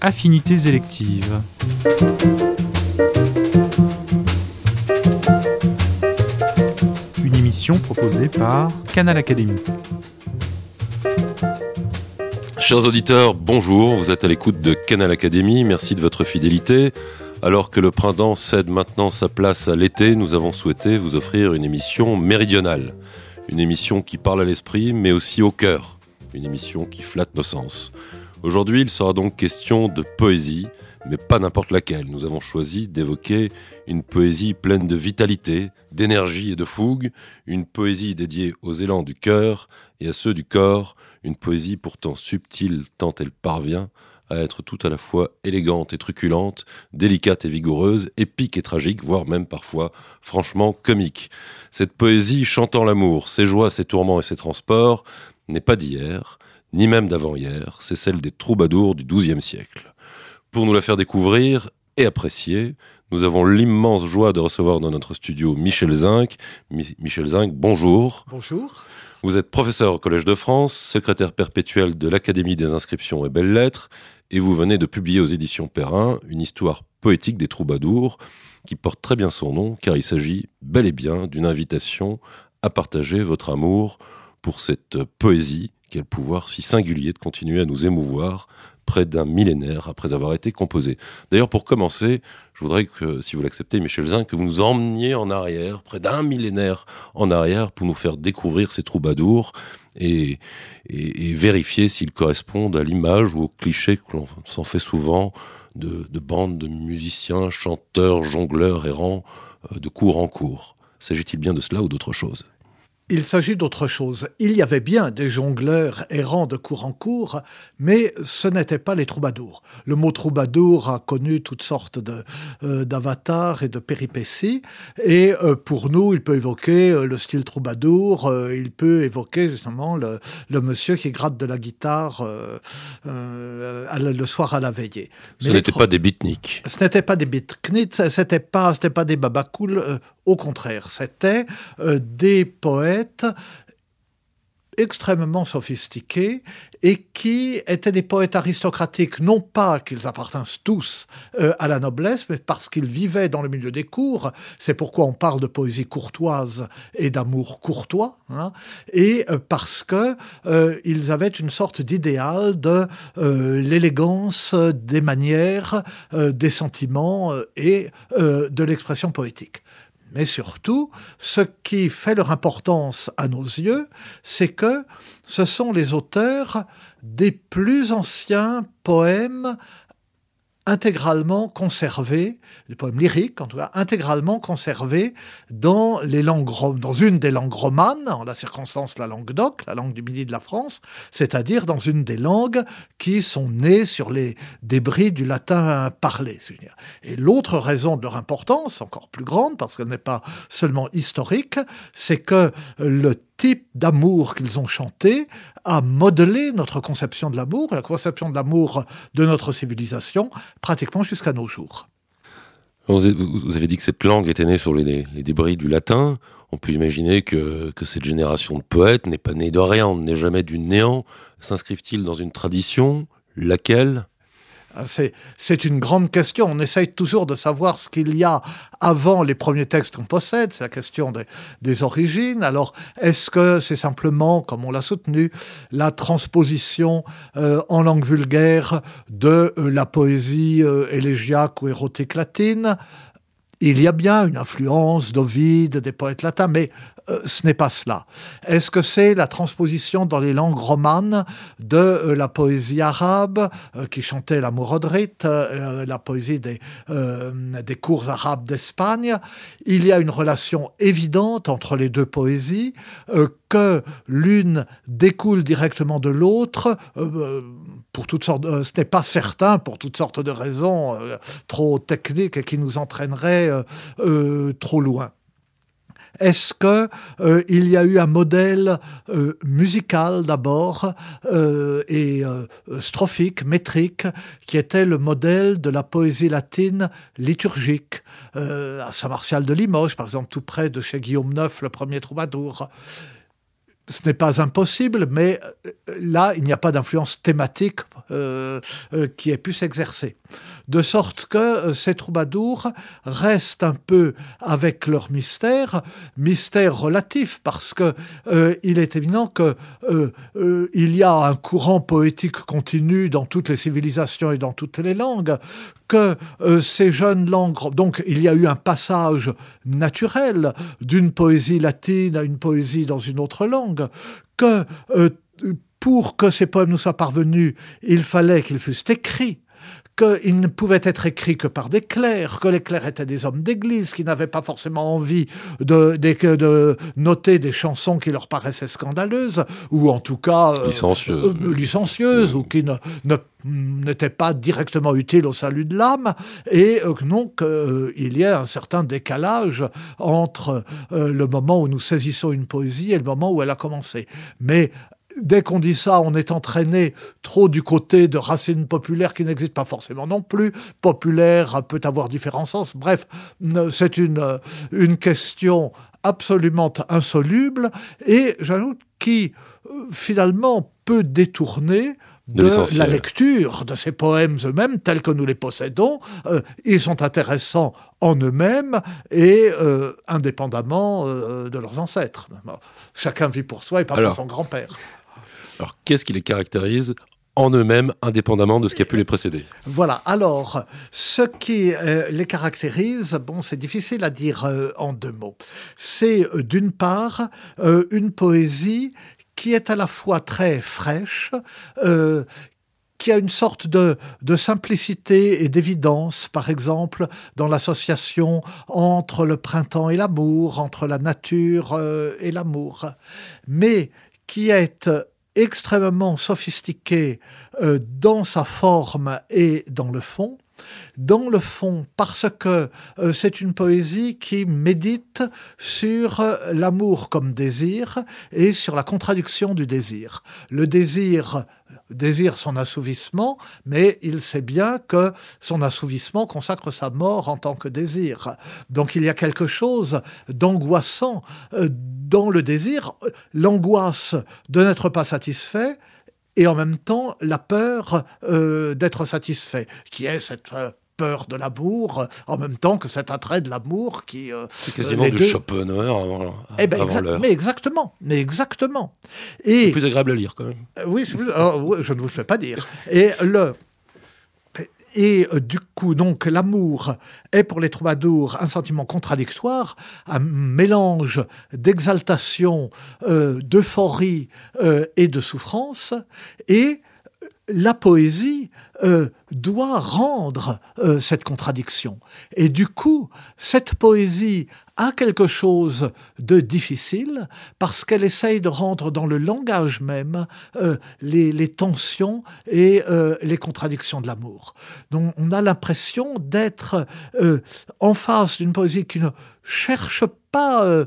Affinités électives. Une émission proposée par Canal Académie. Chers auditeurs, bonjour, vous êtes à l'écoute de Canal Académie, merci de votre fidélité. Alors que le printemps cède maintenant sa place à l'été, nous avons souhaité vous offrir une émission méridionale. Une émission qui parle à l'esprit, mais aussi au cœur. Une émission qui flatte nos sens. Aujourd'hui, il sera donc question de poésie, mais pas n'importe laquelle. Nous avons choisi d'évoquer une poésie pleine de vitalité, d'énergie et de fougue, une poésie dédiée aux élans du cœur et à ceux du corps, une poésie pourtant subtile tant elle parvient à être tout à la fois élégante et truculente, délicate et vigoureuse, épique et tragique, voire même parfois franchement comique. Cette poésie chantant l'amour, ses joies, ses tourments et ses transports, n'est pas d'hier, ni même d'avant-hier, c'est celle des troubadours du XIIe siècle. Pour nous la faire découvrir et apprécier, nous avons l'immense joie de recevoir dans notre studio Michel Zinc. Michel Zinc, bonjour. Bonjour. Vous êtes professeur au Collège de France, secrétaire perpétuel de l'Académie des inscriptions et belles-lettres, et vous venez de publier aux éditions Perrin une histoire poétique des troubadours qui porte très bien son nom, car il s'agit bel et bien d'une invitation à partager votre amour pour cette poésie qui a le pouvoir si singulier de continuer à nous émouvoir près d'un millénaire après avoir été composée. D'ailleurs, pour commencer, je voudrais que, si vous l'acceptez, Michel Zinc, que vous nous emmeniez en arrière, près d'un millénaire en arrière, pour nous faire découvrir ces troubadours et vérifier s'ils correspondent à l'image ou au cliché que l'on s'en fait souvent de bandes de musiciens, chanteurs, jongleurs errants de cour en cour. S'agit-il bien de cela ou d'autre chose ? Il s'agit d'autre chose. Il y avait bien des jongleurs errants de cour en cour, mais ce n'étaient pas les troubadours. Le mot troubadour a connu toutes sortes d'avatars et de péripéties, et pour nous, il peut évoquer le style troubadour, il peut évoquer justement le monsieur qui gratte de la guitare le soir à la veillée. Ce n'était pas des beatniks. Ce n'était pas des beatniks, c'était pas des babacools, au contraire, c'était des poètes extrêmement sophistiqués et qui étaient des poètes aristocratiques, non pas qu'ils appartinssent tous à la noblesse, mais parce qu'ils vivaient dans le milieu des cours. C'est pourquoi on parle de poésie courtoise et d'amour courtois, et parce que ils avaient une sorte d'idéal de l'élégance des manières, des sentiments et de l'expression poétique. Mais surtout, ce qui fait leur importance à nos yeux, c'est que ce sont les auteurs des plus anciens poèmes intégralement conservés, des poèmes lyriques en tout cas, intégralement conservés dans une des langues romanes, en la circonstance la langue d'oc, la langue du midi de la France, c'est-à-dire dans une des langues qui sont nées sur les débris du latin parlé. Et l'autre raison de leur importance, encore plus grande, parce qu'elle n'est pas seulement historique, c'est que le type d'amour qu'ils ont chanté a modelé notre conception de l'amour, la conception de l'amour de notre civilisation, pratiquement jusqu'à nos jours. Vous avez dit que cette langue était née sur les débris du latin. On peut imaginer que cette génération de poètes n'est pas née de rien, on n'est jamais du néant. S'inscrivent-ils dans une tradition ? Laquelle ? C'est une grande question. On essaye toujours de savoir ce qu'il y a avant les premiers textes qu'on possède. C'est la question des origines. Alors, est-ce que c'est simplement, comme on l'a soutenu, la transposition en langue vulgaire de la poésie élégiaque ou érotique latine ? Il y a bien une influence d'Ovide, des poètes latins, mais ce n'est pas cela. Est-ce que c'est la transposition dans les langues romanes de la poésie arabe qui chantait la Mourodrite, la poésie des cours arabes d'Espagne ? Il y a une relation évidente entre les deux poésies, que l'une découle directement de l'autre, pour toutes sortes, ce n'est pas certain pour toutes sortes de raisons trop techniques et qui nous entraîneraient trop loin. Est-ce qu'il y a eu un modèle musical d'abord et strophique, métrique, qui était le modèle de la poésie latine liturgique à Saint-Martial de Limoges, par exemple, tout près de chez Guillaume IX, le premier troubadour. Ce n'est pas impossible, mais là, il n'y a pas d'influence thématique qui ait pu s'exercer. De sorte que ces troubadours restent un peu avec leur mystère relatif, parce que il est évident que il y a un courant poétique continu dans toutes les civilisations et dans toutes les langues, que ces jeunes langues... Donc, il y a eu un passage naturel d'une poésie latine à une poésie dans une autre langue, que pour que ces poèmes nous soient parvenus, il fallait qu'ils fussent écrits, qu'ils ne pouvaient être écrits que par des clercs, que les clercs étaient des hommes d'église qui n'avaient pas forcément envie de noter des chansons qui leur paraissaient scandaleuses, ou en tout cas licencieuses, ou qui n'étaient pas directement utiles au salut de l'âme, et donc il y a un certain décalage entre le moment où nous saisissons une poésie et le moment où elle a commencé. Mais dès qu'on dit ça, on est entraîné trop du côté de racines populaires qui n'existent pas forcément non plus. Populaire peut avoir différents sens. Bref, c'est une question absolument insoluble et j'ajoute qui finalement peut détourner de la lecture de ces poèmes eux-mêmes tels que nous les possédons. Ils sont intéressants en eux-mêmes et indépendamment de leurs ancêtres. Chacun vit pour soi et pas pour son grand-père. Alors, qu'est-ce qui les caractérise en eux-mêmes, indépendamment de ce qui a pu les précéder? Voilà. Alors, ce qui les caractérise, c'est difficile à dire en deux mots. C'est d'une part une poésie qui est à la fois très fraîche, qui a une sorte de simplicité et d'évidence, par exemple, dans l'association entre le printemps et l'amour, entre la nature et l'amour, mais qui est extrêmement sophistiquée dans sa forme et dans le fond. Dans le fond, parce que c'est une poésie qui médite sur l'amour comme désir et sur la contradiction du désir. Le désire son assouvissement, mais il sait bien que son assouvissement consacre sa mort en tant que désir. Donc il y a quelque chose d'angoissant dans le désir, l'angoisse de n'être pas satisfait, et en même temps la peur d'être satisfait, qui est cette peur de l'amour, en même temps que cet attrait de l'amour qui... c'est quasiment du Schopenhauer avant l'heure. Mais exactement. Et, c'est plus agréable à lire quand même. Oui, je ne vous le fais pas dire. Et du coup, donc, l'amour est pour les troubadours un sentiment contradictoire, un mélange d'exaltation, d'euphorie et de souffrance. Et la poésie doit rendre cette contradiction. Et du coup, cette poésie a quelque chose de difficile parce qu'elle essaye de rendre dans le langage même les tensions et les contradictions de l'amour. Donc on a l'impression d'être en face d'une poésie qui ne cherche pas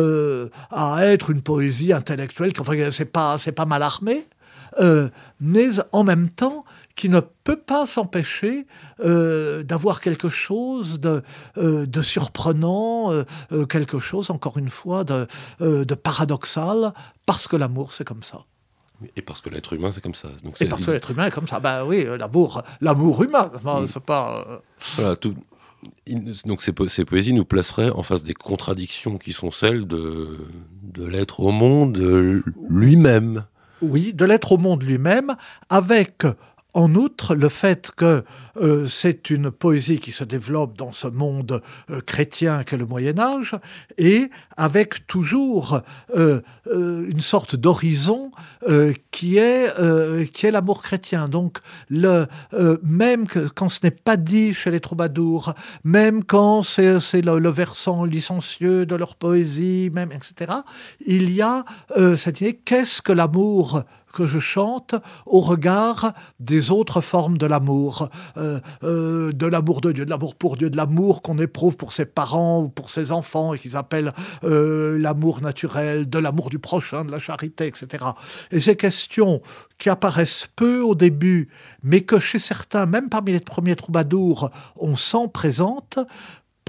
à être une poésie intellectuelle, c'est pas mal armé, mais en même temps qui ne peut pas s'empêcher d'avoir quelque chose de surprenant, quelque chose, encore une fois, de paradoxal, parce que l'amour, c'est comme ça. Et parce que l'être humain, c'est comme ça. Donc, parce que l'être humain est comme ça. Ben oui, l'amour humain, c'est pas... Voilà, donc ces poésies nous placeraient en face des contradictions qui sont celles de l'être au monde lui-même. Oui, de l'être au monde lui-même, avec en outre le fait que c'est une poésie qui se développe dans ce monde chrétien qu'est le Moyen-Âge, et avec toujours une sorte d'horizon qui est l'amour chrétien. Donc, même quand ce n'est pas dit chez les troubadours, même quand c'est le versant licencieux de leur poésie, même, etc., il y a cette idée, qu'est-ce que l'amour que je chante au regard des autres formes de l'amour, de l'amour de Dieu, de l'amour pour Dieu, de l'amour qu'on éprouve pour ses parents ou pour ses enfants et qu'ils appellent l'amour naturel, de l'amour du prochain, de la charité, etc. Et ces questions qui apparaissent peu au début, mais que chez certains, même parmi les premiers troubadours, on sent présentes,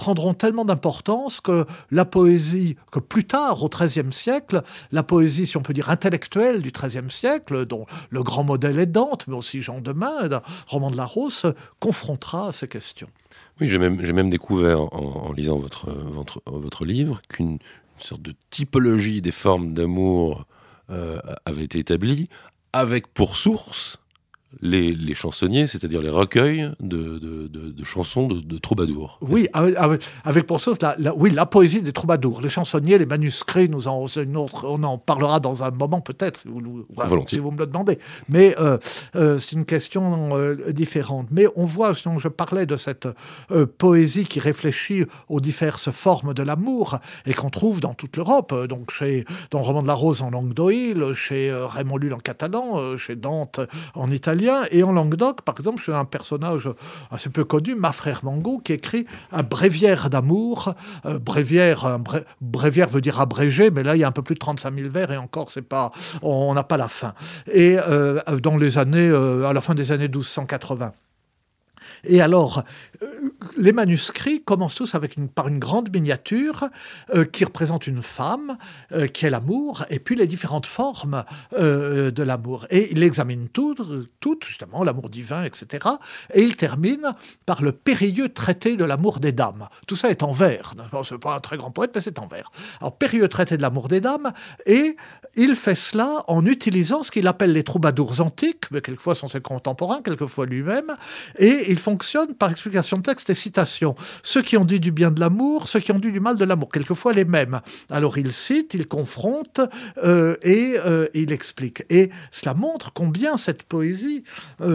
prendront tellement d'importance que la poésie, que plus tard, au XIIIe siècle, la poésie, si on peut dire intellectuelle du XIIIe siècle, dont le grand modèle est Dante, mais aussi Jean de Meung, Roman de Larousse, confrontera à ces questions. Oui, j'ai même découvert en lisant votre livre qu'une sorte de typologie des formes d'amour avait été établie avec pour source les chansonniers, c'est-à-dire les recueils de chansons de troubadours. Oui, avec pour source la poésie des troubadours. Les chansonniers, les manuscrits, on en parlera dans un moment peut-être, si vous me le demandez. Mais c'est une question différente. Mais on voit, sinon je parlais de cette poésie qui réfléchit aux diverses formes de l'amour et qu'on trouve dans toute l'Europe. Donc dans le Roman de Larousse en langue d'Oïl, chez Raymond Lull en catalan, chez Dante en italien. Et en Languedoc, par exemple, j'ai un personnage assez peu connu, Mafrère Mango, qui écrit un bréviaire d'amour. Bréviaire veut dire abrégé, mais là, il y a un peu plus de 35 000 vers et encore, on n'a pas la fin. Et dans les années, à la fin des années 1280. Et alors, les manuscrits commencent tous par une grande miniature qui représente une femme, qui est l'amour, et puis les différentes formes de l'amour. Et il examine toutes, justement, l'amour divin, etc. Et il termine par le périlleux traité de l'amour des dames. Tout ça est en vers. Ce n'est pas un très grand poète, mais c'est en vers. Alors, périlleux traité de l'amour des dames, et il fait cela en utilisant ce qu'il appelle les troubadours antiques, mais quelquefois sont ses contemporains, quelquefois lui-même, et il fonctionne par explication de texte et citation. Ceux qui ont dit du bien de l'amour, ceux qui ont dit du mal de l'amour, quelquefois les mêmes. Alors il cite, il confronte et il explique. Et cela montre combien cette poésie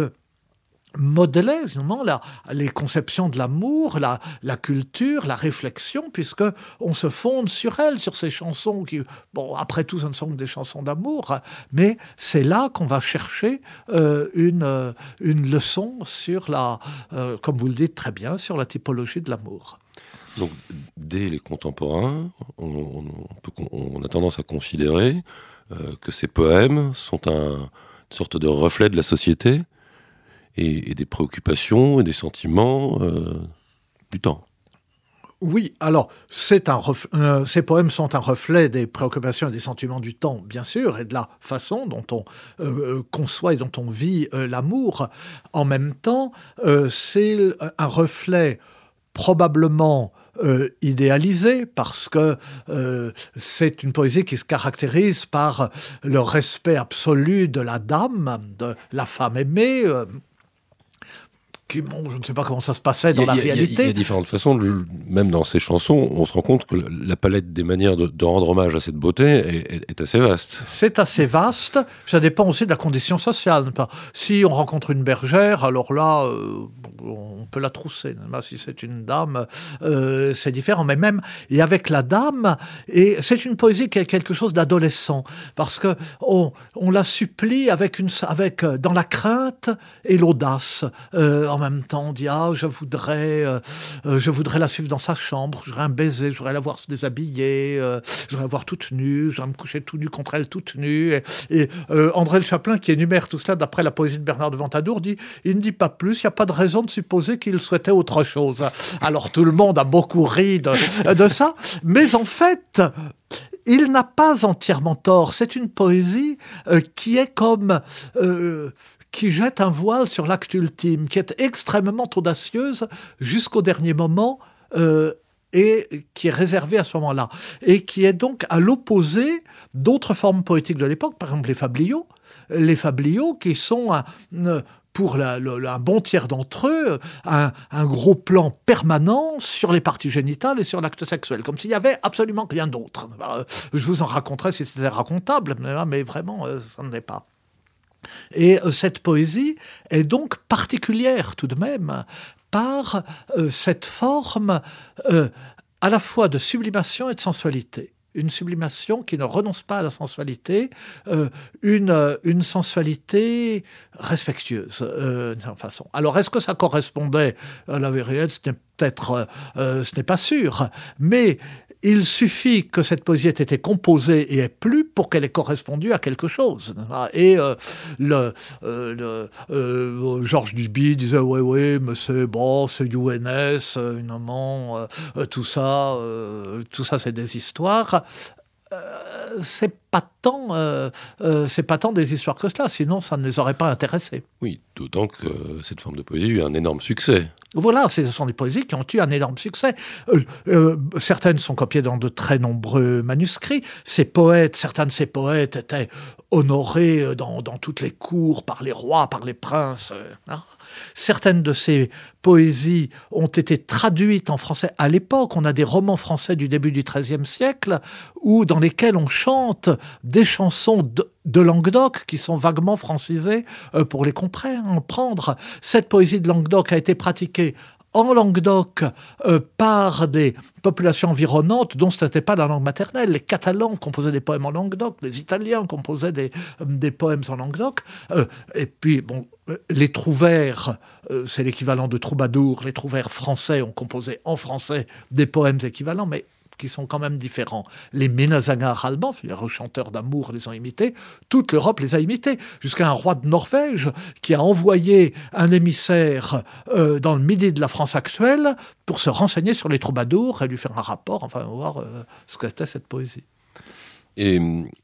modelait justement les conceptions de l'amour, la culture, la réflexion, puisque on se fonde sur elle, sur ces chansons qui, bon, après tout, ce ne sont que des chansons d'amour, mais c'est là qu'on va chercher une leçon sur comme vous le dites très bien, sur la typologie de l'amour. Donc, dès les contemporains, on a tendance à considérer que ces poèmes sont une sorte de reflet de la société et des préoccupations et des sentiments du temps. Oui, alors, ces poèmes sont un reflet des préoccupations et des sentiments du temps, bien sûr, et de la façon dont on conçoit et dont on vit l'amour. En même temps, c'est un reflet probablement idéalisé, parce que c'est une poésie qui se caractérise par le respect absolu de la dame, de la femme aimée, je ne sais pas comment ça se passait dans la réalité. Il y a différentes façons, même dans ces chansons, on se rend compte que la palette des manières de rendre hommage à cette beauté est assez vaste. C'est assez vaste, ça dépend aussi de la condition sociale. Si on rencontre une bergère, alors là, on peut la trousser. Si c'est une dame, c'est différent. Mais même, et avec la dame, et c'est une poésie qui est quelque chose d'adolescent, parce que on la supplie dans la crainte et l'audace. En même temps, on dit je voudrais la suivre dans sa chambre, je voudrais un baiser, je voudrais la voir se déshabiller, je voudrais la voir toute nue, je voudrais me coucher tout nu contre elle toute nue. Et André Le Chaplin, qui énumère tout cela d'après la poésie de Bernard de Ventadour, il ne dit pas plus, il n'y a pas de raison de supposer qu'il souhaitait autre chose. Alors tout le monde a beaucoup ri de ça, mais en fait, il n'a pas entièrement tort. C'est une poésie qui est comme qui jette un voile sur l'acte ultime, qui est extrêmement audacieuse jusqu'au dernier moment et qui est réservée à ce moment-là. Et qui est donc à l'opposé d'autres formes poétiques de l'époque, par exemple les fabliaux. Les fabliaux qui sont pour un bon tiers d'entre eux, un gros plan permanent sur les parties génitales et sur l'acte sexuel, comme s'il n'y avait absolument rien d'autre. Je vous en raconterai si c'était racontable, mais vraiment, ça ne l'est pas. Et cette poésie est donc particulière tout de même par cette forme à la fois de sublimation et de sensualité. Une sublimation qui ne renonce pas à la sensualité, une sensualité respectueuse, d'une certaine façon. Alors, est-ce que ça correspondait à la vie réelle ? Ce n'est pas sûr. Mais il suffit que cette poésie ait été composée et ait plu pour qu'elle ait correspondu à quelque chose. Et Georges Duby disait oui, mais c'est UNS, tout ça c'est des histoires. C'est pas tant des histoires que cela, sinon ça ne les aurait pas intéressés. Oui, d'autant que cette forme de poésie a eu un énorme succès. Voilà, ce sont des poésies qui ont eu un énorme succès. Certaines sont copiées dans de très nombreux manuscrits. Certains de ces poètes étaient honorés dans toutes les cours par les rois, par les princes. Certaines de ces poésies ont été traduites en français. À l'époque, on a des romans français du début du XIIIe siècle dans lesquels on chante des chansons de Languedoc qui sont vaguement francisées pour les comprendre. Cette poésie de Languedoc a été pratiquée en Languedoc par des populations environnantes dont ce n'était pas la langue maternelle. Les Catalans composaient des poèmes en Languedoc, les Italiens composaient des poèmes en Languedoc. Et puis, les trouvères, c'est l'équivalent de troubadours. Les trouvères français ont composé en français des poèmes équivalents, mais qui sont quand même différents. Les Ménazangar allemands, les chanteurs d'amour, les ont imités. Toute l'Europe les a imités. Jusqu'à un roi de Norvège qui a envoyé un émissaire dans le midi de la France actuelle pour se renseigner sur les troubadours et lui faire un rapport, voir ce qu'était cette poésie. Et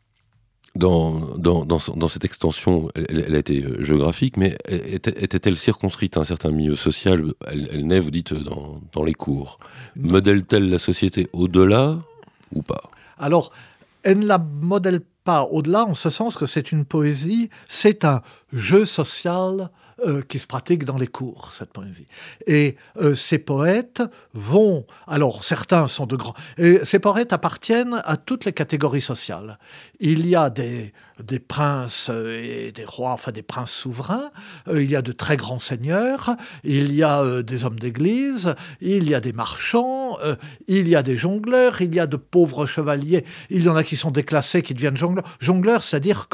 dans cette extension, elle a été géographique, mais était-elle circonscrite à un certain milieu social ? Elle naît, vous dites, dans les cours. Modèle-t-elle la société au-delà ou pas ? Alors, elle ne la modèle pas au-delà, en ce sens que c'est une poésie, c'est un jeu social qui se pratique dans les cours, cette poésie. Et ces poètes vont... Alors, certains sont de grands... Et ces poètes appartiennent à toutes les catégories sociales. Il y a des princes et des rois, des princes souverains, il y a de très grands seigneurs, il y a des hommes d'église, il y a des marchands, il y a des jongleurs, il y a de pauvres chevaliers, il y en a qui sont déclassés, qui deviennent jongleurs. Jongleurs, c'est-à-dire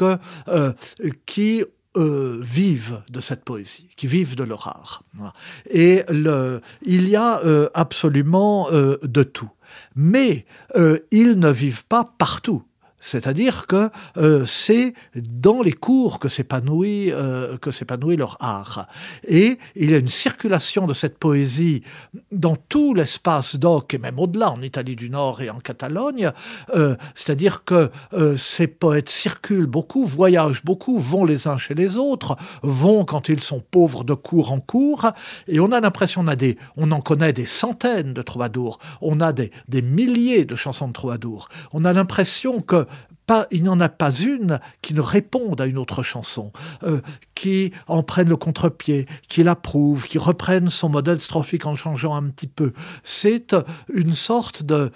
qui vivent de cette poésie, qui vivent de leur art. Voilà. Et il y a absolument de tout. Mais ils ne vivent pas partout. C'est-à-dire que c'est dans les cours que s'épanouit leur art. Et il y a une circulation de cette poésie dans tout l'espace d'Oc, et même au-delà, en Italie du Nord et en Catalogne. C'est-à-dire que ces poètes circulent beaucoup, voyagent beaucoup, vont les uns chez les autres, vont quand ils sont pauvres de cours en cours. Et on a l'impression, on en connaît des centaines de troubadours, on a des milliers de chansons de troubadours. On a l'impression il n'y en a pas une qui ne réponde à une autre chanson, qui en prenne le contre-pied, qui l'approuve, qui reprenne son modèle strophique en changeant un petit peu. C'est une sorte de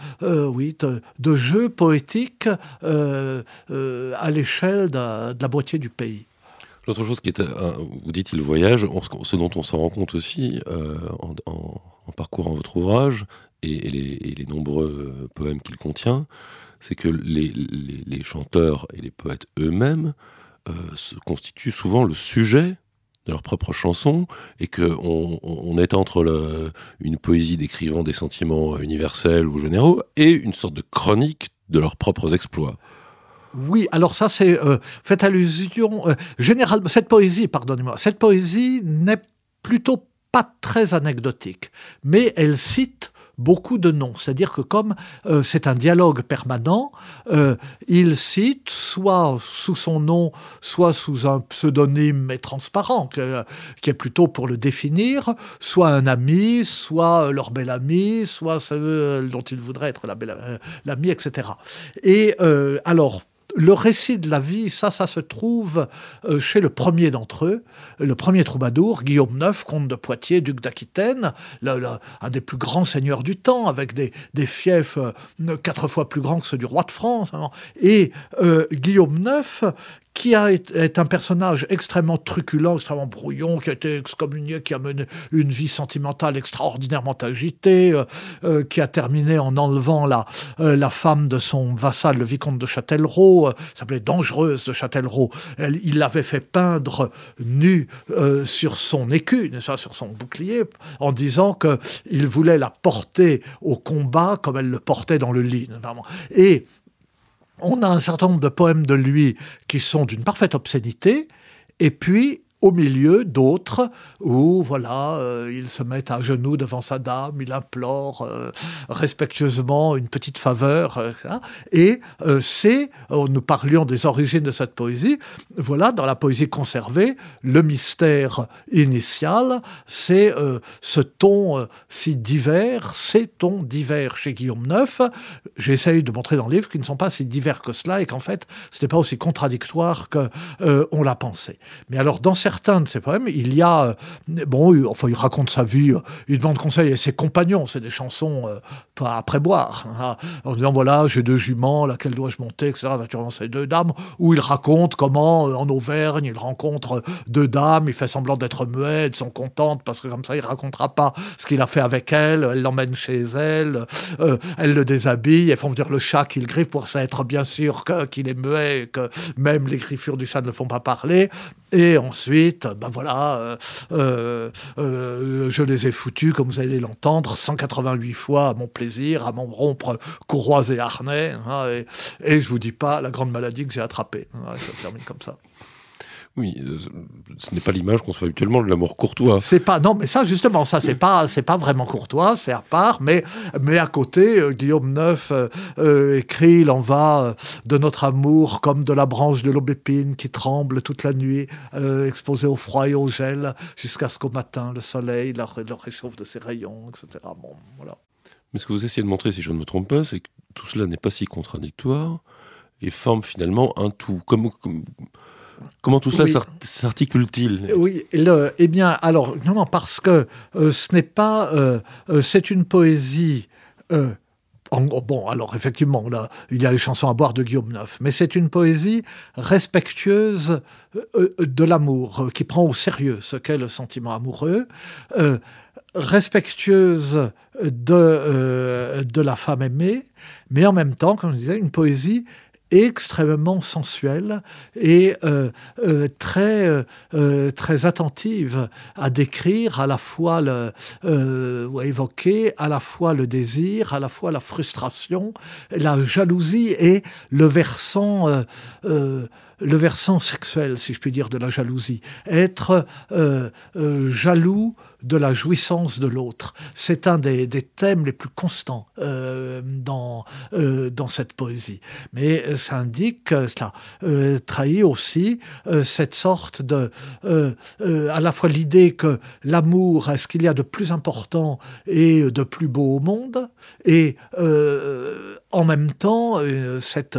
jeu poétique à l'échelle de la moitié du pays. L'autre chose qui est, vous dites, il voyage, ce dont on s'en rend compte aussi en parcourant votre ouvrage et les nombreux poèmes qu'il contient, c'est que les chanteurs et les poètes eux-mêmes se constituent souvent le sujet de leurs propres chansons, et qu'on est entre une poésie décrivant des sentiments universels ou généraux et une sorte de chronique de leurs propres exploits. Oui, alors ça c'est... faites allusion... généralement, cette poésie n'est plutôt pas très anecdotique, mais elle cite beaucoup de noms. C'est-à-dire que comme c'est un dialogue permanent, il cite soit sous son nom, soit sous un pseudonyme mais transparent, qui est plutôt pour le définir, soit un ami, soit leur bel ami, soit ceux dont il voudrait être l'ami, etc. Et alors... Le récit de la vie, ça se trouve chez le premier d'entre eux, le premier troubadour, Guillaume IX, comte de Poitiers, duc d'Aquitaine, un des plus grands seigneurs du temps, avec des fiefs 4 fois plus grands que ceux du roi de France. Et Guillaume IX, qui est un personnage extrêmement truculent, extrêmement brouillon, qui a été excommunié, qui a mené une vie sentimentale extraordinairement agitée, qui a terminé en enlevant la femme de son vassal, le vicomte de Châtellerault, s'appelait Dangereuse de Châtellerault. Il l'avait fait peindre nu sur son écu, sur son bouclier, en disant qu'il voulait la porter au combat comme elle le portait dans le lit. Et on a un certain nombre de poèmes de lui qui sont d'une parfaite obscénité, et puis au milieu d'autres où il se met à genoux devant sa dame, il implore respectueusement une petite faveur, etc. Et nous parlions des origines de cette poésie, voilà, dans la poésie conservée, le mystère initial, c'est ce ton si divers, ces tons divers chez Guillaume Neuf. J'essaye de montrer dans le livre qu'ils ne sont pas si divers que cela et qu'en fait, ce n'est pas aussi contradictoire qu'on l'a pensé. Mais alors, dans certains de ses poèmes, il y a... il raconte sa vie, il demande conseil à ses compagnons, c'est des chansons pas après boire, hein, en disant, voilà, j'ai 2 juments, laquelle dois-je monter, etc. Naturellement, c'est 2 dames, où il raconte comment, en Auvergne, il rencontre 2 dames, il fait semblant d'être muet, elles sont contentes, parce que comme ça, il ne racontera pas ce qu'il a fait avec elle, elle l'emmène chez elle, elle le déshabille, elles font venir le chat qu'il griffe pour être bien sûr qu'il est muet, et que même les griffures du chat ne le font pas parler. Et ensuite, je les ai foutus, comme vous allez l'entendre, 188 fois à mon plaisir, à m'en rompre courroies et harnais, hein, et je vous dis pas la grande maladie que j'ai attrapée. Hein, ça se termine comme ça. Oui, ce n'est pas l'image qu'on se fait habituellement de l'amour courtois. Non, mais ça, justement, ça, c'est pas vraiment courtois, c'est à part, mais à côté, Guillaume Neuf écrit, il en va de notre amour comme de la branche de l'aubépine qui tremble toute la nuit, exposée au froid et au gel, jusqu'à ce qu'au matin, le soleil le réchauffe de ses rayons, etc. Bon, voilà. Mais ce que vous essayez de montrer, si je ne me trompe pas, c'est que tout cela n'est pas si contradictoire et forme finalement un tout. Comment tout cela s'articule-t-il ? Oui, alors, non, parce que ce n'est pas... c'est une poésie... alors effectivement, là, il y a les chansons à boire de Guillaume Neuf, mais c'est une poésie respectueuse de l'amour, qui prend au sérieux ce qu'est le sentiment amoureux, respectueuse de la femme aimée, mais en même temps, comme je disais, une poésie extrêmement sensuelle et très attentive à décrire à la fois ou à évoquer à la fois le désir, à la fois la frustration, la jalousie et le versant sexuel, si je puis dire, de la jalousie. Être jaloux de la jouissance de l'autre. C'est un des thèmes les plus constants dans cette poésie. Mais ça indique, cela trahit aussi cette sorte à la fois l'idée que l'amour est ce qu'il y a de plus important et de plus beau au monde, et en même temps cette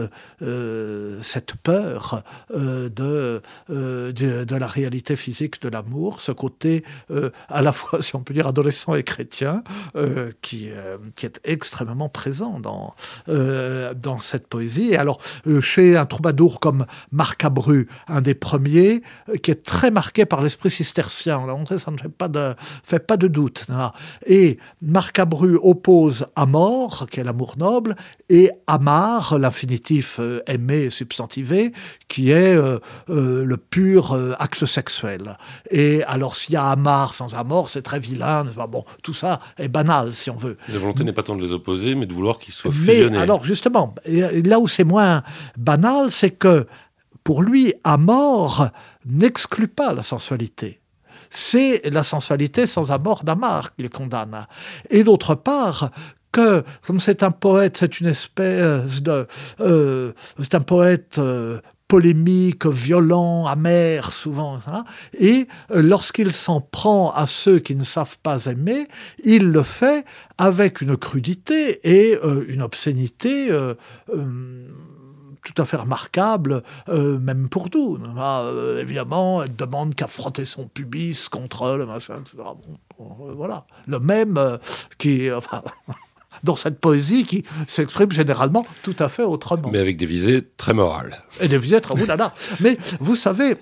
peur de la réalité physique de l'amour, ce côté à la fois, si on peut dire, adolescent et chrétien, qui est extrêmement présent dans cette poésie. Et alors, chez un troubadour comme Marc Abru, un des premiers, qui est très marqué par l'esprit cistercien, on l'a montré, ça ne fait pas de doute. Et Marc Abru oppose Amor, qui est l'amour noble, et Amar, l'infinitif aimé substantivé, qui est le pur acte sexuel. Et alors, s'il y a Amar sans Amor, c'est très vilain. Bon, tout ça est banal, si on veut. La volonté n'est pas tant de les opposer, mais de vouloir qu'ils soient fusionnés. Mais alors, justement, là où c'est moins banal, c'est que, pour lui, Amor n'exclut pas la sensualité. C'est la sensualité sans Amor d'Amar qu'il condamne. Et d'autre part, que, comme c'est un poète, c'est une espèce de... c'est un poète... polémique, violent, amer, souvent. Hein, et lorsqu'il s'en prend à ceux qui ne savent pas aimer, il le fait avec une crudité et une obscénité tout à fait remarquable, même pour nous. Évidemment, elle demande qu'à frotter son pubis contre le machin, etc. Bon, voilà. Le même qui... dans cette poésie qui s'exprime généralement tout à fait autrement. Mais avec des visées très morales. Et des visées très... Oulala. Mais vous savez...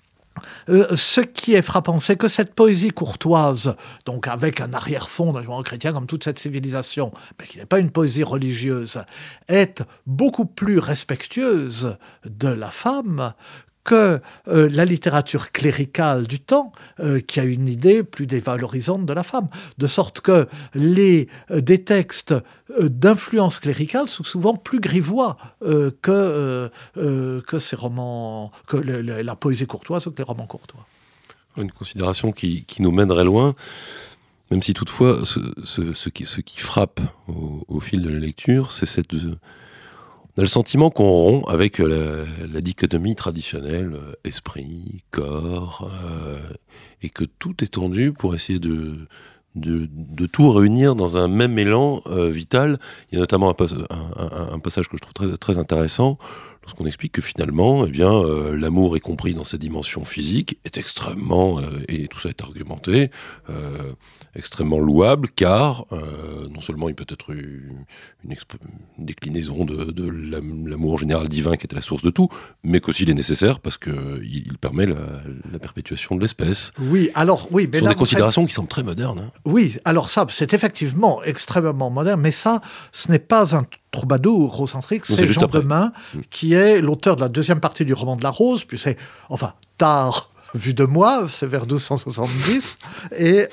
ce qui est frappant, c'est que cette poésie courtoise, donc avec un arrière-fond d'un genre chrétien comme toute cette civilisation, mais qui n'est pas une poésie religieuse, est beaucoup plus respectueuse de la femme que la littérature cléricale du temps, qui a une idée plus dévalorisante de la femme. De sorte que des textes d'influence cléricale sont souvent plus grivois que ces romans, que la poésie courtoise ou que les romans courtois. Une considération qui nous mènerait loin, même si toutefois, ce qui frappe au fil de la lecture, c'est cette... On a le sentiment qu'on rompt avec la dichotomie traditionnelle, esprit, corps, et que tout est tendu pour essayer de tout réunir dans un même élan vital. Il y a notamment un passage que je trouve très, très intéressant, lorsqu'on explique que finalement, l'amour, y compris dans sa dimension physique, est extrêmement, et tout ça est argumenté, extrêmement louable, car non seulement il peut être une déclinaison de l'amour général divin qui était la source de tout, mais qu'aussi il est nécessaire parce qu'il permet la perpétuation de l'espèce. Oui, alors oui, mais ce sont des considérations qui semblent très modernes. Hein. Oui, alors ça, c'est effectivement extrêmement moderne, mais ça, ce n'est pas un troubadour rocentrique, c'est Jean Demain, qui est l'auteur de la deuxième partie du roman de la Rose, puis c'est, enfin, tard vu de moi, c'est vers 1270, et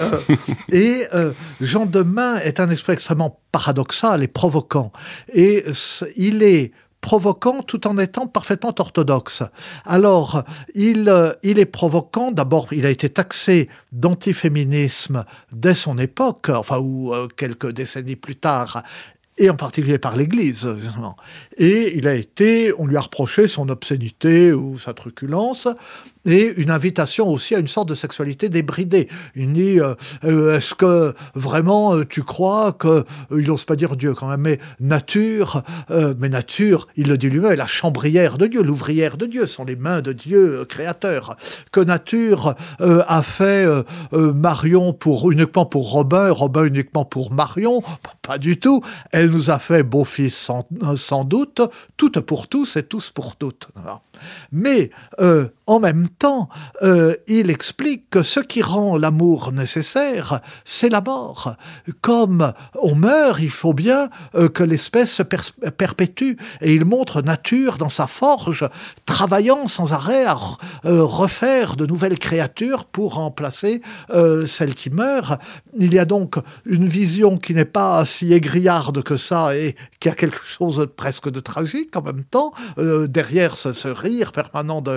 Jean Demain est un esprit extrêmement paradoxal et provoquant, et il est provoquant tout en étant parfaitement orthodoxe. Alors, il est provoquant, d'abord, il a été taxé d'antiféminisme dès son époque, enfin, ou quelques décennies plus tard, et en particulier par l'Église. Et on lui a reproché son obscénité ou sa truculence, et une invitation aussi à une sorte de sexualité débridée. Il dit, est-ce que vraiment tu crois que, il n'ose pas dire Dieu quand même, mais nature, il le dit lui-même, est la chambrière de Dieu, l'ouvrière de Dieu, sont les mains de Dieu créateur. Que nature a fait Marion uniquement pour Robin, et Robin uniquement pour Marion, pas du tout. Elle nous a fait beau-fils sans doute, toutes pour tous et tous pour toutes. Voilà. Mais en même temps, il explique que ce qui rend l'amour nécessaire, c'est la mort. Comme on meurt, il faut bien que l'espèce se perpétue. Et il montre nature dans sa forge, travaillant sans arrêt à refaire de nouvelles créatures pour remplacer celles qui meurent. Il y a donc une vision qui n'est pas si égrillarde que ça et qui a quelque chose de presque de tragique en même temps, derrière ce rire permanent de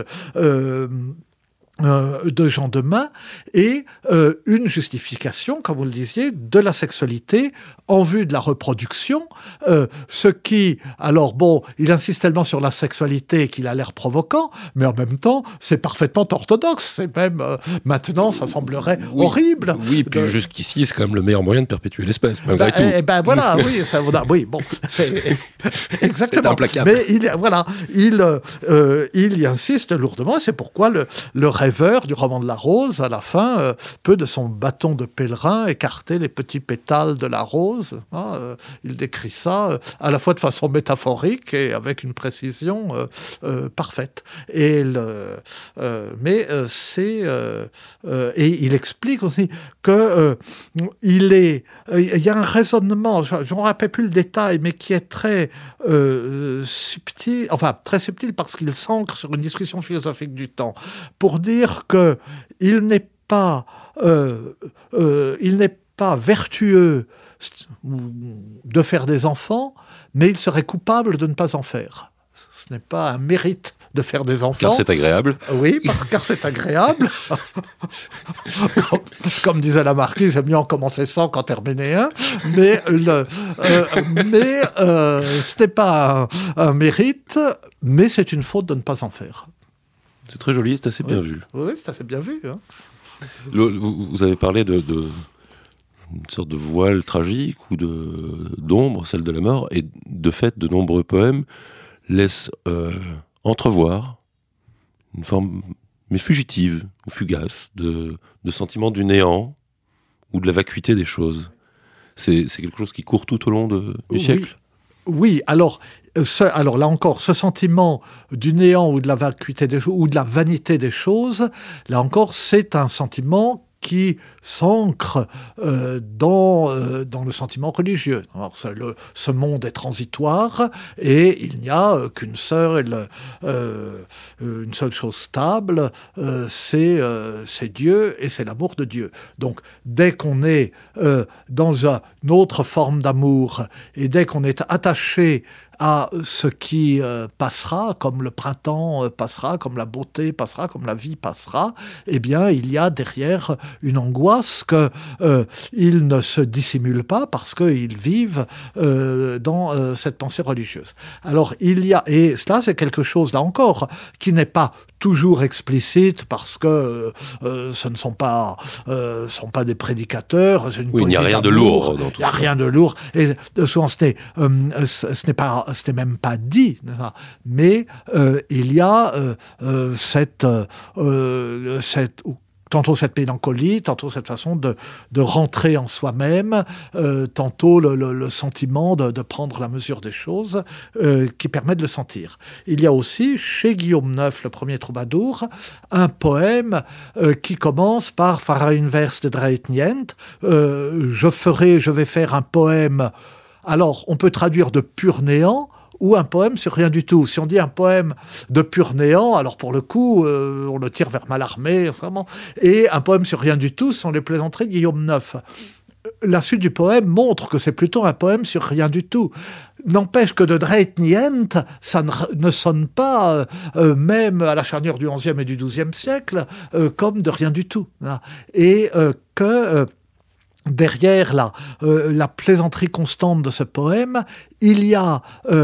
Jean Demain, et une justification, comme vous le disiez, de la sexualité en vue de la reproduction, ce qui, alors bon, il insiste tellement sur la sexualité qu'il a l'air provoquant, mais en même temps, c'est parfaitement orthodoxe, c'est même, maintenant, ça semblerait horrible. Oui, puis jusqu'ici, c'est quand même le meilleur moyen de perpétuer l'espèce, malgré tout. Voilà, oui, oui, bon, c'est exactement. C'est implacable. Mais il y insiste lourdement, c'est pourquoi le rêveur du roman de la Rose, à la fin, peut de son bâton de pèlerin écarter les petits pétales de la rose. Il décrit ça à la fois de façon métaphorique et avec une précision parfaite. Et il explique aussi que il y a un raisonnement, je ne me rappelle plus le détail, mais qui est très subtil, enfin très subtil parce qu'il s'ancre sur une discussion philosophique du temps, pour dire que il n'est pas vertueux de faire des enfants, mais il serait coupable de ne pas en faire. Ce n'est pas un mérite de faire des enfants. Car c'est agréable. Oui, car c'est agréable. comme disait la marquise, j'aime mieux en commencer 100 qu'en terminer un. Mais ce n'est pas un mérite, mais c'est une faute de ne pas en faire. C'est très joli, c'est assez bien vu. Oui, c'est assez bien vu. Hein. Vous avez parlé de une sorte de voile tragique ou d'ombre, celle de la mort, et de fait, de nombreux poèmes laissent entrevoir une forme, mais fugitive ou fugace, de sentiment du néant ou de la vacuité des choses. c'est quelque chose qui court tout au long du siècle. Oui, alors là encore, ce sentiment du néant ou de la vacuité ou de la vanité des choses, là encore, c'est un sentiment qui s'ancre dans le sentiment religieux. Alors, ce monde est transitoire et il n'y a qu'une seule chose stable, c'est Dieu et c'est l'amour de Dieu. Donc, dès qu'on est dans une autre forme d'amour et dès qu'on est attaché à ce qui passera, comme le printemps passera, comme la beauté passera, comme la vie passera, eh bien, il y a derrière une angoisse qu'ils ne se dissimulent pas parce qu'ils vivent dans cette pensée religieuse. Alors, et cela, c'est quelque chose, là encore, qui n'est pas toujours explicite parce que ce ne sont pas des prédicateurs. C'est une il n'y a rien de lourd dans tout ça. Il n'y a rien de lourd. Et souvent, ce n'est même pas dit. Mais il y a tantôt cette mélancolie, tantôt cette façon de rentrer en soi-même, tantôt le sentiment de prendre la mesure des choses qui permet de le sentir. Il y a aussi, chez Guillaume IX, le premier troubadour, un poème qui commence par « Fara une vers de Dreitnient » je vais faire un poème. Alors, on peut traduire de pur néant, ou un poème sur rien du tout. Si on dit un poème de pur néant, alors pour le coup, on le tire vers Mallarmé, vraiment. Et un poème sur rien du tout, ce sont les plaisanteries de Guillaume IX. La suite du poème montre que c'est plutôt un poème sur rien du tout. N'empêche que de Dreitnient, ça ne sonne pas, même à la charnière du XIe et du XIIe siècle, comme de rien du tout. Et que... derrière la plaisanterie constante de ce poème, il y a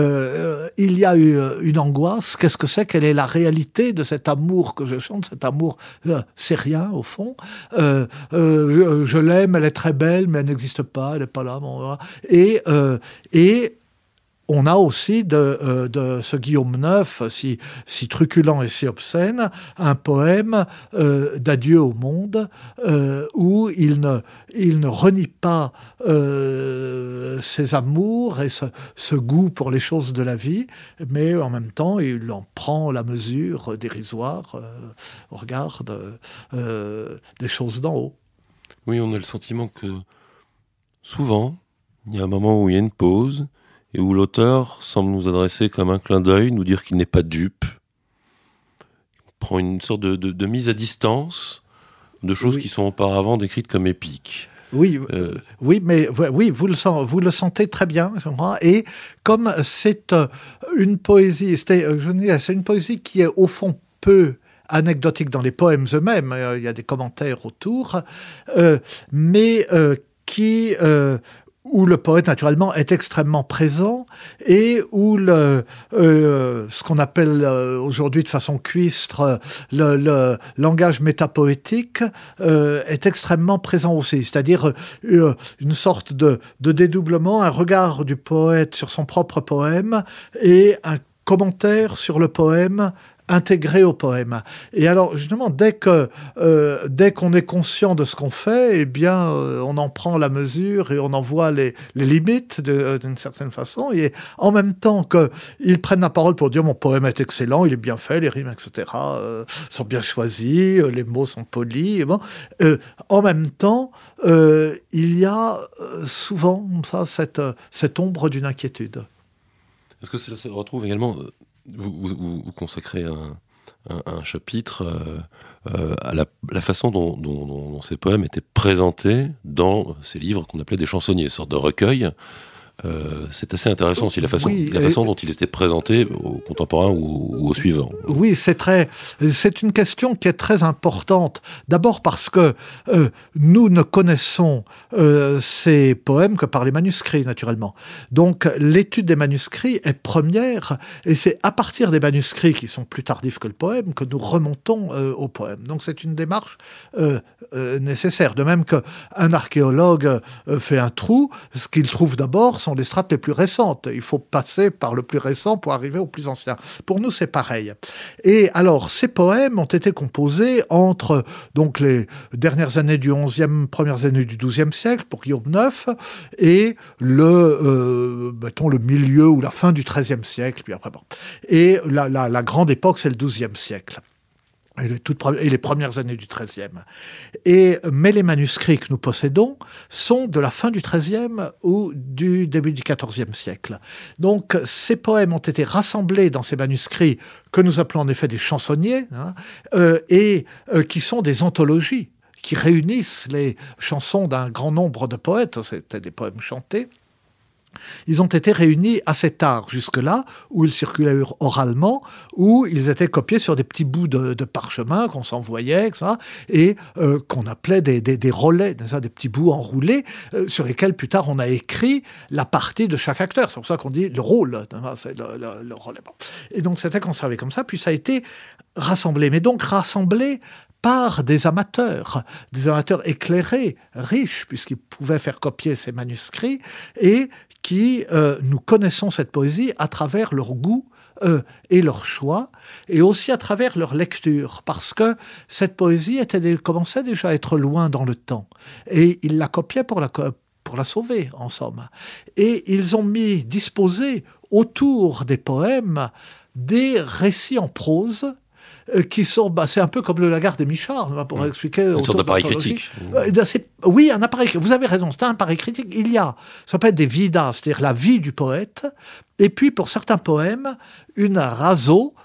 une angoisse. Qu'est-ce que c'est ? Quelle est la réalité de cet amour que je chante ? Cet amour, c'est rien, au fond. Je l'aime, elle est très belle, mais elle n'existe pas, elle n'est pas là. Bon, et on a aussi de ce Guillaume IX, si truculent et si obscène, un poème d'adieu au monde, où il ne renie pas ses amours et ce goût pour les choses de la vie, mais en même temps, il en prend la mesure dérisoire au regard des choses d'en haut. Oui, on a le sentiment que souvent, il y a un moment où il y a une pause, et où l'auteur semble nous adresser comme un clin d'œil, nous dire qu'il n'est pas dupe. Il prend une sorte de mise à distance de choses qui sont auparavant décrites comme épiques. Oui, mais vous le sentez très bien, je crois. Et comme c'est une poésie, c'est une poésie qui est au fond peu anecdotique dans les poèmes eux-mêmes, il y a des commentaires autour, mais qui... où le poète, naturellement, est extrêmement présent et où ce qu'on appelle aujourd'hui de façon cuistre le langage métapoétique est extrêmement présent aussi. C'est-à-dire une sorte de dédoublement, un regard du poète sur son propre poème et un commentaire sur le poème intégré au poème. Et alors, justement, dès qu'on est conscient de ce qu'on fait, eh bien, on en prend la mesure et on en voit les limites d'une certaine façon. Et en même temps qu'ils prennent la parole pour dire « mon poème est excellent, il est bien fait, les rimes, etc. sont bien choisis, les mots sont polis. » Et bon, en même temps, il y a souvent ça, cette ombre d'une inquiétude. Est-ce que cela se retrouve également... Vous consacrez un chapitre à la façon dont ces poèmes étaient présentés dans ces livres qu'on appelait des chansonniers, sorte de recueil. C'est assez intéressant aussi la façon dont il était présenté aux contemporains ou aux suivants. Oui, c'est une question qui est très importante. D'abord parce que nous ne connaissons ces poèmes que par les manuscrits, naturellement. Donc l'étude des manuscrits est première, et c'est à partir des manuscrits qui sont plus tardifs que le poème que nous remontons au poème. Donc c'est une démarche nécessaire. De même qu'un archéologue fait un trou, ce qu'il trouve d'abord, sont les strates les plus récentes. Il faut passer par le plus récent pour arriver au plus ancien. Pour nous, c'est pareil. Et alors, ces poèmes ont été composés entre donc les dernières années du XIe, premières années du XIIe siècle pour Guillaume IX et mettons le milieu ou la fin du XIIIe siècle. Puis après, bon. Et la grande époque, c'est le XIIe siècle. Et les premières années du XIIIe. Mais les manuscrits que nous possédons sont de la fin du XIIIe ou du début du XIVe siècle. Donc, ces poèmes ont été rassemblés dans ces manuscrits que nous appelons en effet des chansonniers, qui sont des anthologies, qui réunissent les chansons d'un grand nombre de poètes. C'était des poèmes chantés. Ils ont été réunis assez tard, jusque-là, où ils circulaient oralement, où ils étaient copiés sur des petits bouts de parchemin qu'on s'envoyait, et qu'on appelait des relais, des petits bouts enroulés, sur lesquels, plus tard, on a écrit la partie de chaque acteur. C'est pour ça qu'on dit le rôle, c'est le relais. Et donc, c'était conservé comme ça, puis ça a été rassemblé. Mais donc, rassemblé par des amateurs éclairés, riches, puisqu'ils pouvaient faire copier ces manuscrits, et qui, nous connaissons cette poésie à travers leur goût et leur choix, et aussi à travers leur lecture, parce que cette poésie commençait déjà à être loin dans le temps, et ils la copiaient pour la sauver, en somme. Et ils ont disposé autour des poèmes des récits en prose, qui sont, c'est un peu comme le Lagarde et Michard, pour expliquer. Une sorte d'appareil critique. Oui, un appareil critique. Vous avez raison, c'est un appareil critique. Il y a, ça peut être des vidas, c'est-à-dire la vie du poète, et puis pour certains poèmes, une raison,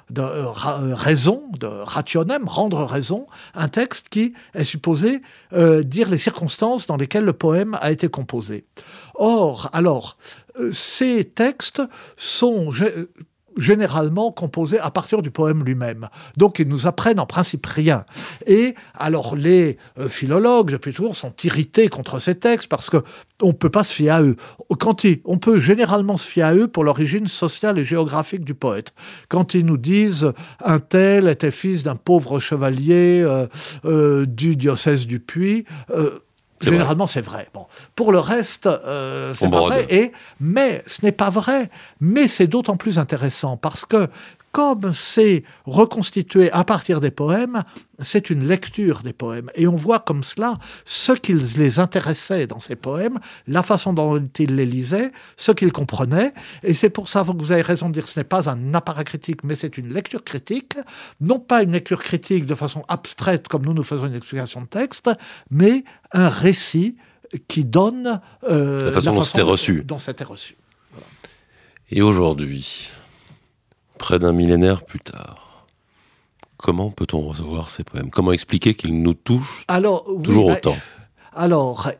de rationem, rendre raison, un texte qui est supposé dire les circonstances dans lesquelles le poème a été composé. Or, ces textes sont généralement composés à partir du poème lui-même. Donc, ils nous apprennent en principe rien. Et alors, les philologues, depuis toujours, sont irrités contre ces textes parce qu'on ne peut pas se fier à eux. On peut généralement se fier à eux pour l'origine sociale et géographique du poète. Quand ils nous disent « un tel était fils d'un pauvre chevalier du diocèse du Puy », généralement, c'est vrai. Bon. Pour le reste, c'est pas vrai. Mais ce n'est pas vrai. Mais c'est d'autant plus intéressant parce que, comme c'est reconstitué à partir des poèmes, c'est une lecture des poèmes. Et on voit comme cela ce qui les intéressait dans ces poèmes, la façon dont ils les lisaient, ce qu'ils comprenaient. Et c'est pour ça que vous avez raison de dire que ce n'est pas un appareil critique, mais c'est une lecture critique. Non pas une lecture critique de façon abstraite, comme nous faisons une explication de texte, mais un récit qui donne la façon dont c'était reçu. Voilà. Et aujourd'hui, près d'un millénaire plus tard, comment peut-on recevoir ces poèmes ? Comment expliquer qu'ils nous touchent toujours autant ? Alors,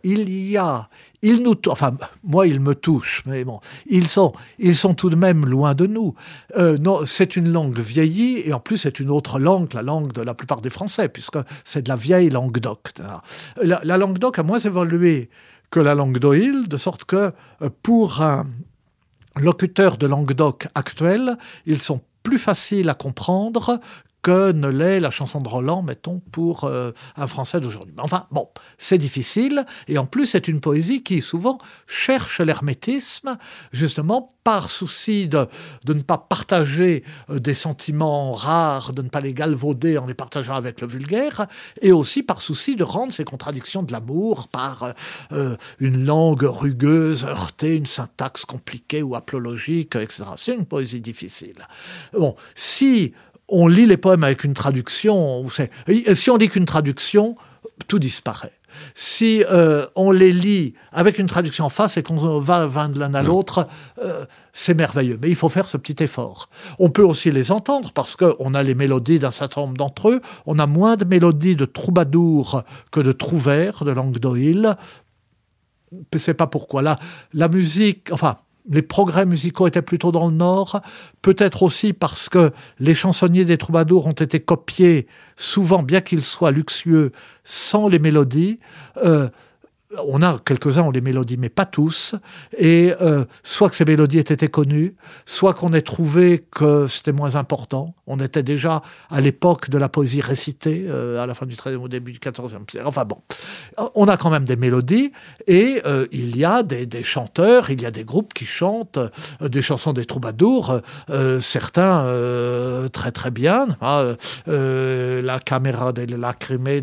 moi, ils me touchent, mais bon, ils sont tout de même loin de nous. Non, c'est une langue vieillie, et en plus, c'est une autre langue, la langue de la plupart des Français, puisque c'est de la vieille langue d'oc. La langue d'oc a moins évolué que la langue d'Oïl, de sorte que pour un locuteur de langue d'oc actuel, ils sont plus faciles à comprendre que ne l'est la chanson de Roland, mettons, pour un Français d'aujourd'hui. Enfin, bon, c'est difficile, et en plus, c'est une poésie qui, souvent, cherche l'hermétisme, justement, par souci de ne pas partager des sentiments rares, de ne pas les galvauder en les partageant avec le vulgaire, et aussi par souci de rendre ces contradictions de l'amour par une langue rugueuse, heurtée, une syntaxe compliquée ou aplologique, etc. C'est une poésie difficile. Bon, si on lit les poèmes avec une traduction, si on dit qu'une traduction, tout disparaît. Si on les lit avec une traduction en face et qu'on va de l'un à l'autre, c'est merveilleux. Mais il faut faire ce petit effort. On peut aussi les entendre parce qu'on a les mélodies d'un certain nombre d'entre eux. On a moins de mélodies de troubadours que de trouvères de langue d'Oïl. Je ne sais pas pourquoi. La musique, les progrès musicaux étaient plutôt dans le Nord, peut-être aussi parce que les chansonniers des troubadours ont été copiés, souvent, bien qu'ils soient luxueux, sans les mélodies. on a quelques-uns ont les mélodies, mais pas tous. Et soit que ces mélodies aient été connues, soit qu'on ait trouvé que c'était moins important. On était déjà à l'époque de la poésie récitée, à la fin du XIIIe, au début du XIVe siècle. Enfin bon, on a quand même des mélodies, et il y a des chanteurs, il y a des groupes qui chantent des chansons des troubadours, certains très très bien. La Camera delle Lacrime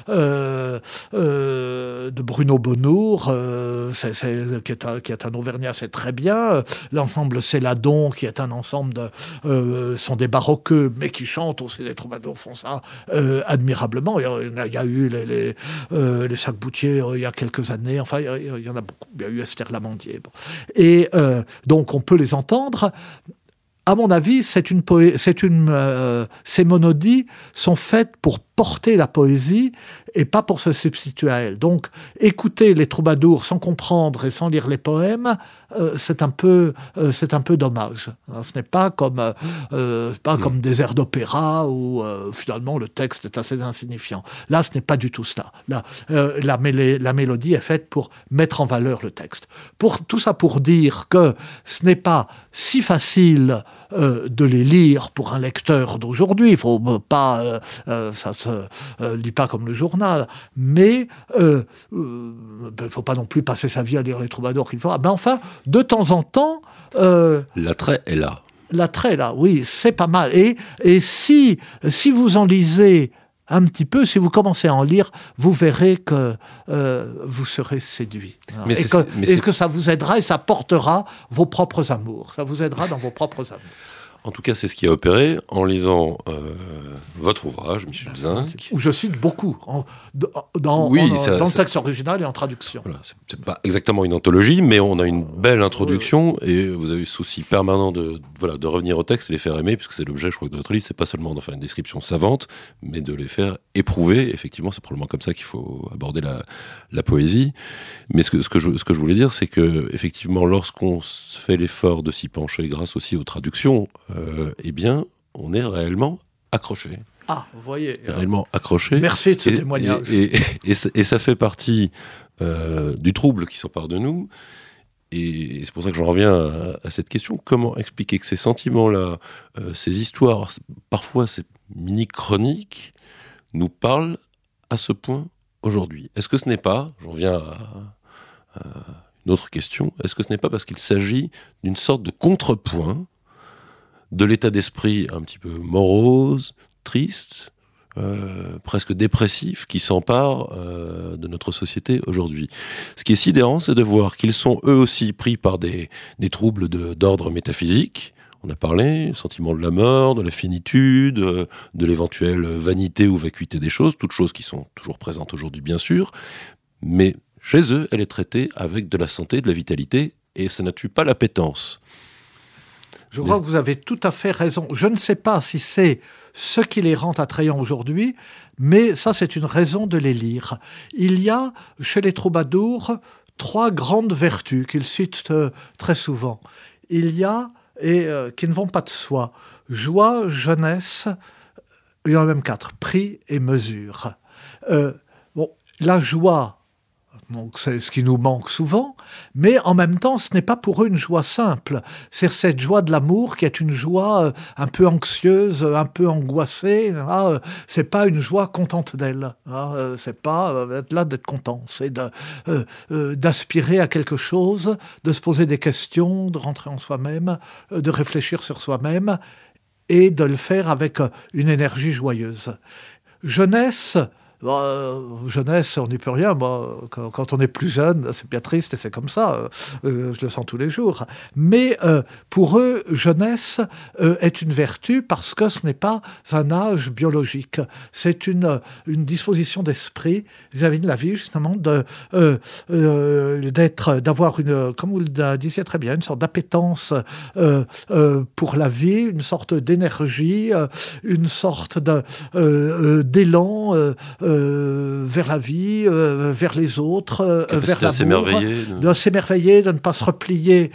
de Bruno Bonnour, qui est un Auvergnat, c'est très bien. L'ensemble Céladon, qui est un ensemble sont des baroqueux, mais qui chantent aussi, les troubadours font ça admirablement. Il y a eu les Sac-Boutier il y a quelques années, enfin il y en a beaucoup. Il y a eu Esther Lamandier. Bon. Et donc on peut les entendre. À mon avis, ces monodies sont faites pour porter la poésie et pas pour se substituer à elle. Donc, écouter les troubadours sans comprendre et sans lire les poèmes, c'est un peu dommage. Ce n'est pas comme des airs d'opéra où finalement le texte est assez insignifiant. Là, ce n'est pas du tout cela. Là, la mélodie est faite pour mettre en valeur le texte. Tout ça pour dire que ce n'est pas si facile de les lire pour un lecteur d'aujourd'hui. Il faut pas, ça se lit pas comme le journal, mais il faut pas non plus passer sa vie à lire les troubadours qu'il faut. Ben enfin, de temps en temps, l'attrait est là. L'attrait là, oui, c'est pas mal. Et si vous en lisez un petit peu, si vous commencez à en lire, vous verrez que vous serez séduit. Que ça vous aidera et ça portera vos propres amours. Ça vous aidera dans vos propres amours. En tout cas, c'est ce qui a opéré en lisant votre ouvrage, Michel Zinc. Où je cite beaucoup, dans le texte original et en traduction. Voilà, c'est pas exactement une anthologie, mais on a une belle introduction, et vous avez le souci permanent de revenir au texte et les faire aimer, puisque c'est l'objet, je crois, de votre livre, c'est pas seulement d'en faire une description savante, mais de les faire éprouver. Effectivement, c'est probablement comme ça qu'il faut aborder la poésie. Mais ce que je voulais dire, c'est que, effectivement, lorsqu'on fait l'effort de s'y pencher grâce aussi aux traductions, eh bien, on est réellement accroché. Ah, vous voyez. Réellement accroché. Merci de ce témoignage. Et ça fait partie du trouble qui s'empare de nous. Et c'est pour ça que j'en reviens à cette question. Comment expliquer que ces sentiments-là, ces histoires, parfois ces mini-chroniques, nous parlent à ce point aujourd'hui? Est-ce que ce n'est pas, j'en reviens à une autre question, est-ce que ce n'est pas parce qu'il s'agit d'une sorte de contrepoint de l'état d'esprit un petit peu morose, triste, presque dépressif qui s'empare de notre société aujourd'hui. Ce qui est sidérant, c'est de voir qu'ils sont eux aussi pris par des troubles d'ordre métaphysique. On a parlé, sentiment de la mort, de la finitude, de l'éventuelle vanité ou vacuité des choses, toutes choses qui sont toujours présentes aujourd'hui bien sûr, mais chez eux, elle est traitée avec de la santé, de la vitalité, et ça n'attue pas l'appétence. Je crois que vous avez tout à fait raison. Je ne sais pas si c'est ce qui les rend attrayants aujourd'hui, mais ça, c'est une raison de les lire. Il y a, chez les troubadours, 3 grandes vertus qu'ils citent très souvent. Il y a, qui ne vont pas de soi, joie, jeunesse, il y en a même 4, prix et mesure. La joie, donc c'est ce qui nous manque souvent, mais en même temps, ce n'est pas pour eux une joie simple. C'est cette joie de l'amour qui est une joie un peu anxieuse, un peu angoissée. C'est pas une joie contente d'elle. C'est pas être là d'être content. C'est d'aspirer à quelque chose, de se poser des questions, de rentrer en soi-même, de réfléchir sur soi-même et de le faire avec une énergie joyeuse. Jeunesse, on n'y peut rien. Quand on est plus jeune, c'est bien triste et c'est comme ça. Je le sens tous les jours. Mais pour eux, jeunesse est une vertu parce que ce n'est pas un âge biologique. C'est une disposition d'esprit vis-à-vis de la vie, justement, d'avoir une, comme vous le disiez très bien, une sorte d'appétence pour la vie, une sorte d'énergie, une sorte d'élan vers la vie, vers les autres, vers l'amour, de s'émerveiller, de ne pas se replier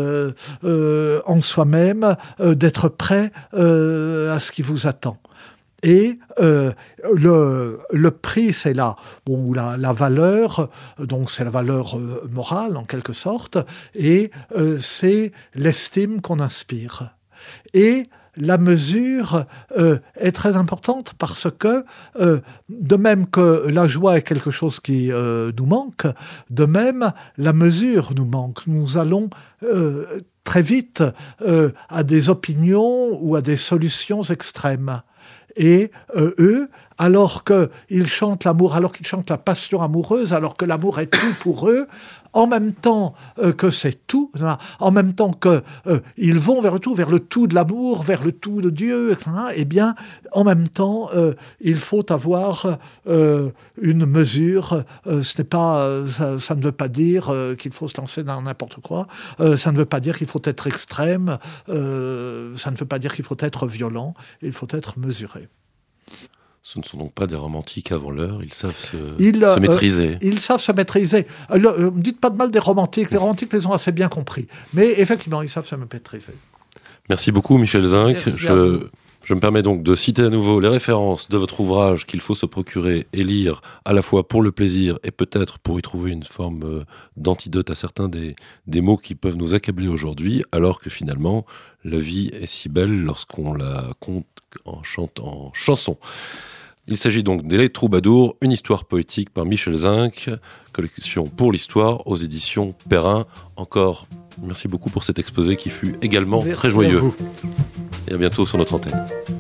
en soi-même, d'être prêt à ce qui vous attend. Et le prix, c'est la valeur, donc c'est la valeur morale en quelque sorte, et c'est l'estime qu'on inspire. Et la mesure est très importante parce que, de même que la joie est quelque chose qui nous manque, de même la mesure nous manque. Nous allons très vite à des opinions ou à des solutions extrêmes. Et eux, alors qu'ils chantent l'amour, alors qu'ils chantent la passion amoureuse, alors que l'amour est tout pour eux, en même temps que c'est tout, en même temps qu'ils vont vers le tout de l'amour, vers le tout de Dieu, etc., eh bien, en même temps, il faut avoir une mesure. Ça ne veut pas dire qu'il faut se lancer dans n'importe quoi. Ça ne veut pas dire qu'il faut être extrême. Ça ne veut pas dire qu'il faut être violent. Il faut être mesuré. Ce ne sont donc pas des romantiques avant l'heure, ils savent se maîtriser. Ils savent se maîtriser. Ne dites pas de mal des romantiques, les romantiques les ont assez bien compris. Mais effectivement, ils savent se maîtriser. Merci beaucoup Michel Zinc. Je me permets donc de citer à nouveau les références de votre ouvrage qu'il faut se procurer et lire à la fois pour le plaisir et peut-être pour y trouver une forme d'antidote à certains des mots qui peuvent nous accabler aujourd'hui, alors que finalement la vie est si belle lorsqu'on la compte en chanson. Il s'agit donc des Les Troubadours, une histoire poétique par Michel Zinc, collection pour l'histoire aux éditions Perrin. Encore, merci beaucoup pour cet exposé qui fut également très joyeux. À vous. Et à bientôt sur notre antenne.